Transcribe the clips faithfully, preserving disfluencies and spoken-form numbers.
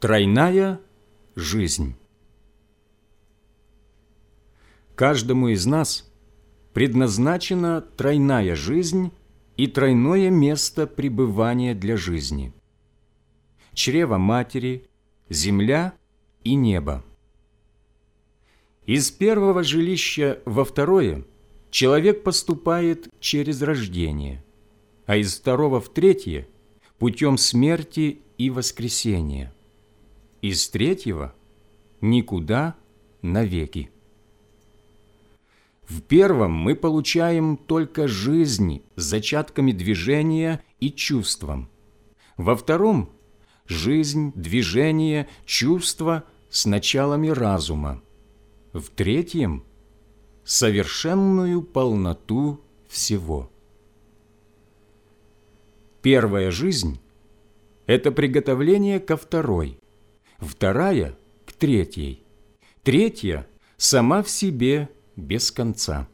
Тройная жизнь. Каждому из нас предназначена тройная жизнь и тройное место пребывания для жизни. Чрево матери, земля и небо. Из первого жилища во второе человек поступает через рождение, а из второго в третье – путем смерти и воскресения. Из третьего – никуда навеки. В первом мы получаем только жизнь с зачатками движения и чувством. Во втором – жизнь, движение, чувства с началами разума. В третьем – совершенную полноту всего. Первая жизнь – это приготовление ко второй, вторая – к третьей, третья – сама в себе без конца.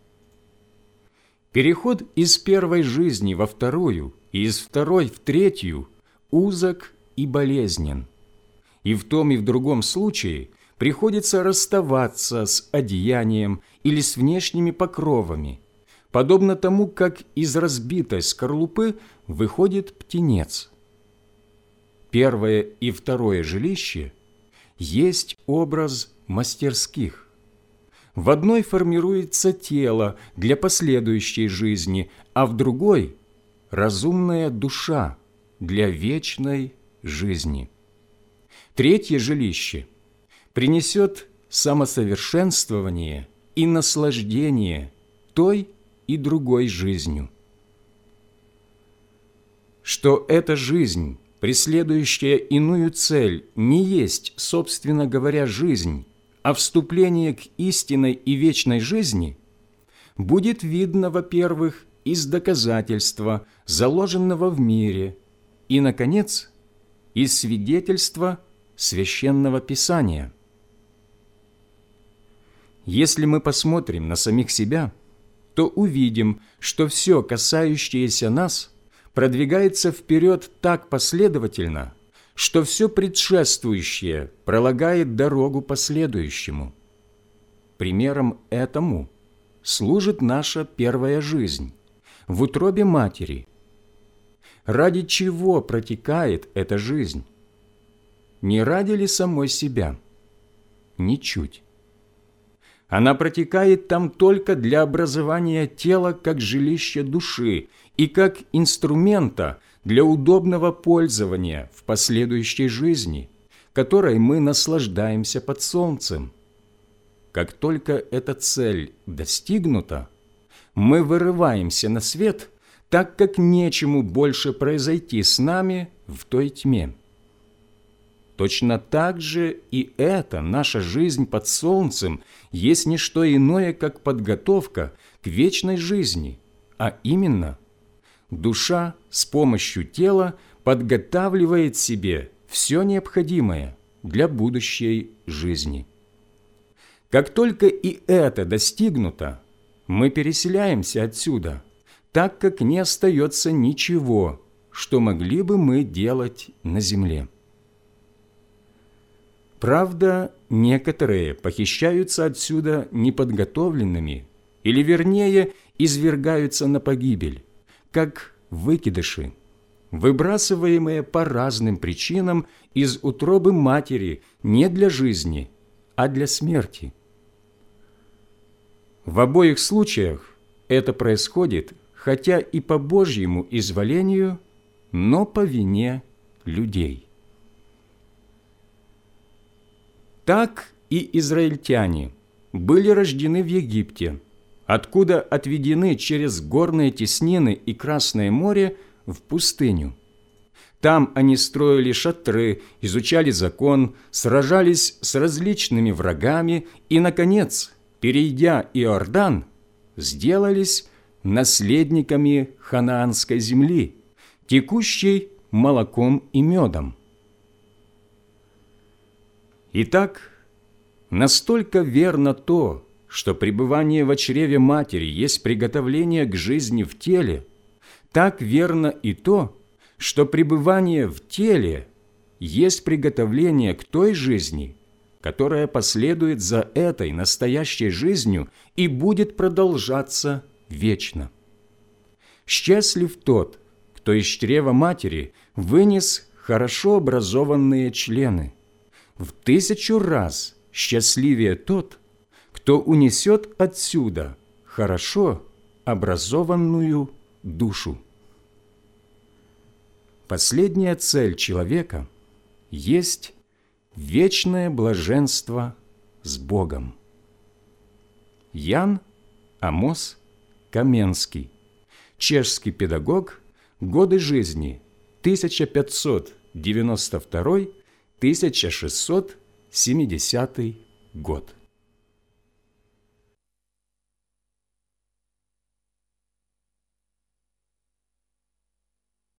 Переход из первой жизни во вторую и из второй в третью узок и болезнен, и в том и в другом случае приходится расставаться с одеянием или с внешними покровами, подобно тому, как из разбитой скорлупы выходит птенец. Первое и второе жилище есть образ мастерских. В одной формируется тело для последующей жизни, а в другой – разумная душа для вечной жизни. Третье жилище принесет самосовершенствование и наслаждение той и другой жизнью. Что эта жизнь, преследующая иную цель, не есть, собственно говоря, жизнь, а вступление к истинной и вечной жизни, будет видно, во-первых, из доказательства, заложенного в мире, и, наконец, из свидетельства Священного Писания. Если мы посмотрим на самих себя, то увидим, что все, касающееся нас, продвигается вперед так последовательно, что все предшествующее пролагает дорогу последующему. Примером этому служит наша первая жизнь в утробе матери. Ради чего протекает эта жизнь? Не ради ли самой себя? Ничуть. Она протекает там только для образования тела как жилища души и как инструмента для удобного пользования в последующей жизни, которой мы наслаждаемся под солнцем. Как только эта цель достигнута, мы вырываемся на свет, так как нечему больше произойти с нами в той тьме. Точно так же и эта наша жизнь под солнцем есть не что иное, как подготовка к вечной жизни, а именно душа с помощью тела подготавливает себе все необходимое для будущей жизни. Как только и это достигнуто, мы переселяемся отсюда, так как не остается ничего, что могли бы мы делать на земле. Правда, некоторые похищаются отсюда неподготовленными, или, вернее, извергаются на погибель, как выкидыши, выбрасываемые по разным причинам из утробы матери не для жизни, а для смерти. В обоих случаях это происходит, хотя и по Божьему изволению, но по вине людей. Так и израильтяне были рождены в Египте, откуда отведены через горные теснины и Красное море в пустыню. Там они строили шатры, изучали закон, сражались с различными врагами и, наконец, перейдя Иордан, сделались наследниками ханаанской земли, текущей молоком и медом. Итак, настолько верно то, что пребывание во чреве матери есть приготовление к жизни в теле, так верно и то, что пребывание в теле есть приготовление к той жизни, которая последует за этой настоящей жизнью и будет продолжаться вечно. Счастлив тот, кто из чрева матери вынес хорошо образованные члены. В тысячу раз счастливее тот, кто унесет отсюда хорошо образованную душу. Последняя цель человека есть вечное блаженство с Богом. Ян Амос Каменский, чешский педагог, годы жизни тысяча пятьсот девяносто второй — тысяча шестьсот семидесятый год.